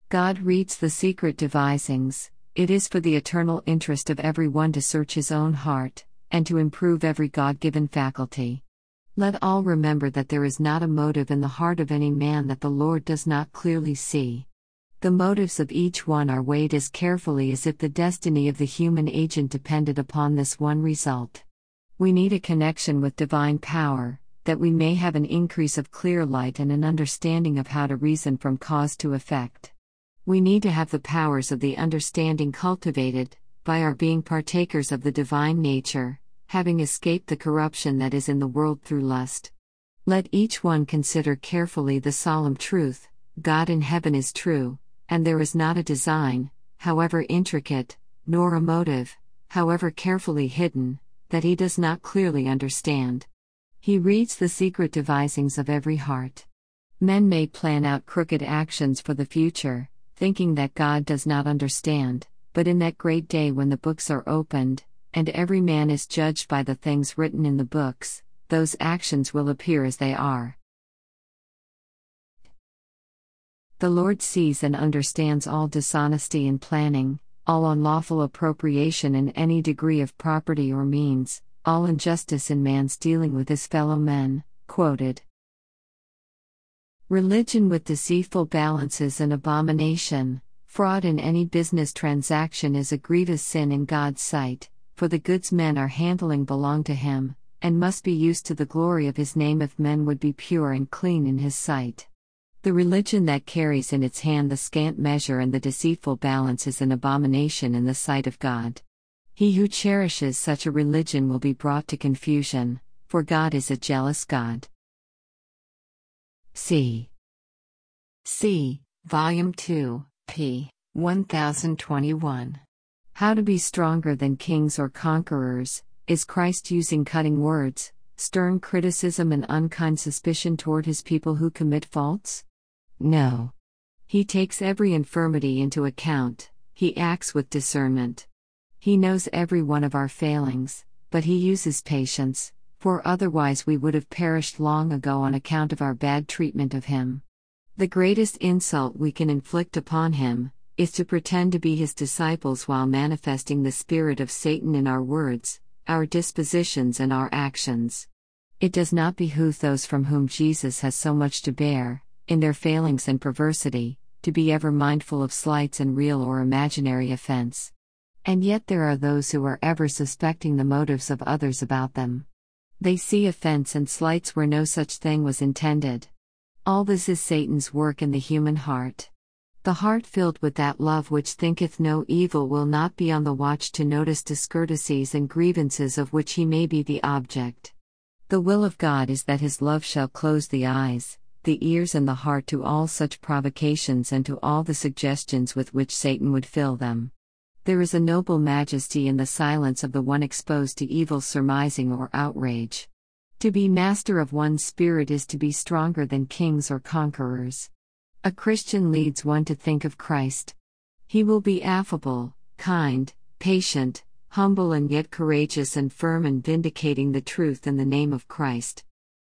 God reads the secret devisings. It is for the eternal interest of every one to search his own heart, and to improve every God-given faculty. Let all remember that there is not a motive in the heart of any man that the Lord does not clearly see. The motives of each one are weighed as carefully as if the destiny of the human agent depended upon this one result. We need a connection with divine power, that we may have an increase of clear light and an understanding of how to reason from cause to effect. We need to have the powers of the understanding cultivated, by our being partakers of the divine nature, having escaped the corruption that is in the world through lust. Let each one consider carefully the solemn truth: God in heaven is true, and there is not a design, however intricate, nor a motive, however carefully hidden, that he does not clearly understand. He reads the secret devisings of every heart. Men may plan out crooked actions for the future, thinking that God does not understand, but in that great day when the books are opened, and every man is judged by the things written in the books, those actions will appear as they are. The Lord sees and understands all dishonesty in planning, all unlawful appropriation in any degree of property or means, all injustice in man's dealing with his fellow men. Quoted. Religion with deceitful balance is an abomination. Fraud in any business transaction is a grievous sin in God's sight, for the goods men are handling belong to Him, and must be used to the glory of His name if men would be pure and clean in His sight. The religion that carries in its hand the scant measure and the deceitful balance is an abomination in the sight of God. He who cherishes such a religion will be brought to confusion, for God is a jealous God. C. Volume 2, p. 1021. How to be stronger than kings or conquerors. Is Christ using cutting words, stern criticism and unkind suspicion toward His people who commit faults? No. He takes every infirmity into account. He acts with discernment. He knows every one of our failings, but He uses patience, for otherwise we would have perished long ago on account of our bad treatment of Him. The greatest insult we can inflict upon Him is to pretend to be His disciples while manifesting the spirit of Satan in our words, our dispositions and our actions. It does not behoove those from whom Jesus has so much to bear, in their failings and perversity, to be ever mindful of slights and real or imaginary offense. And yet there are those who are ever suspecting the motives of others about them. They see offense and slights where no such thing was intended. All this is Satan's work in the human heart. The heart filled with that love which thinketh no evil will not be on the watch to notice discourtesies and grievances of which he may be the object. The will of God is that His love shall close the eyes, the ears and the heart to all such provocations and to all the suggestions with which Satan would fill them. There is a noble majesty in the silence of the one exposed to evil surmising or outrage. To be master of one's spirit is to be stronger than kings or conquerors. A Christian leads one to think of Christ. He will be affable, kind, patient, humble and yet courageous and firm in vindicating the truth in the name of Christ.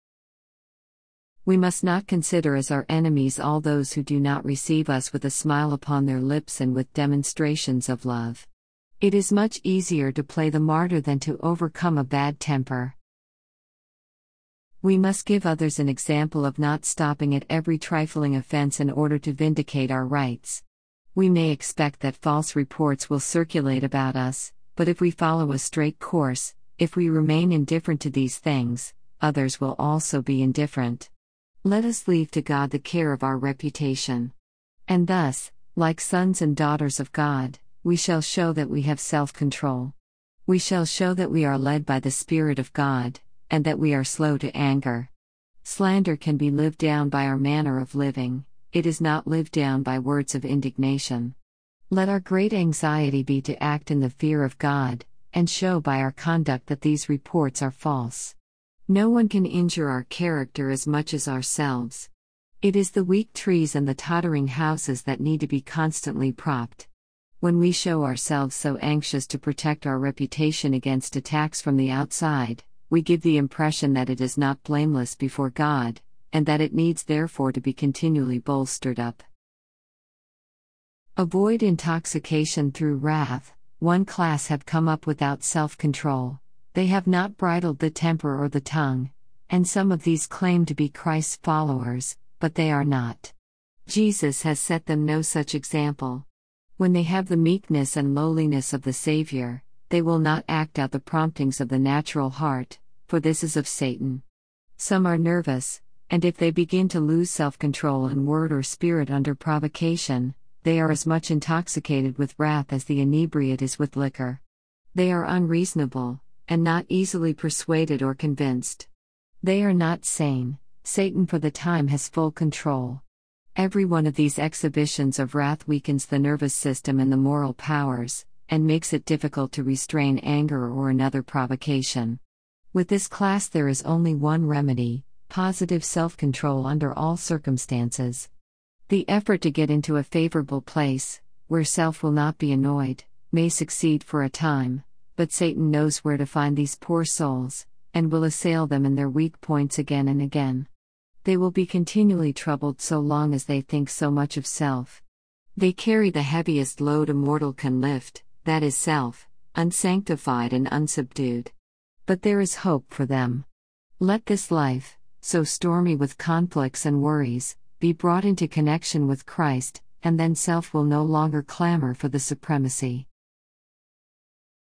We must not consider as our enemies all those who do not receive us with a smile upon their lips and with demonstrations of love. It is much easier to play the martyr than to overcome a bad temper. We must give others an example of not stopping at every trifling offense in order to vindicate our rights. We may expect that false reports will circulate about us, but if we follow a straight course, if we remain indifferent to these things, others will also be indifferent. Let us leave to God the care of our reputation. And thus, like sons and daughters of God, we shall show that we have self-control. We shall show that we are led by the Spirit of God, and that we are slow to anger. Slander can be lived down by our manner of living, it is not lived down by words of indignation. Let our great anxiety be to act in the fear of God, and show by our conduct that these reports are false. No one can injure our character as much as ourselves. It is the weak trees and the tottering houses that need to be constantly propped. When we show ourselves so anxious to protect our reputation against attacks from the outside, we give the impression that it is not blameless before God, and that it needs therefore to be continually bolstered up. Avoid intoxication through wrath. One class have come up without self-control. They have not bridled the temper or the tongue. And some of these claim to be Christ's followers, but they are not. Jesus has set them no such example. When they have the meekness and lowliness of the Savior, they will not act out the promptings of the natural heart, for this is of Satan. Some are nervous, and if they begin to lose self-control in word or spirit under provocation, they are as much intoxicated with wrath as the inebriate is with liquor. They are unreasonable, and not easily persuaded or convinced. They are not sane. Satan for the time has full control. Every one of these exhibitions of wrath weakens the nervous system and the moral powers, and makes it difficult to restrain anger or another provocation. With this class there is only one remedy: positive self-control under all circumstances. The effort to get into a favorable place, where self will not be annoyed, may succeed for a time, but Satan knows where to find these poor souls, and will assail them in their weak points again and again. They will be continually troubled so long as they think so much of self. They carry the heaviest load a mortal can lift, that is self, unsanctified and unsubdued. But there is hope for them. Let this life, so stormy with conflicts and worries, be brought into connection with Christ, and then self will no longer clamor for the supremacy.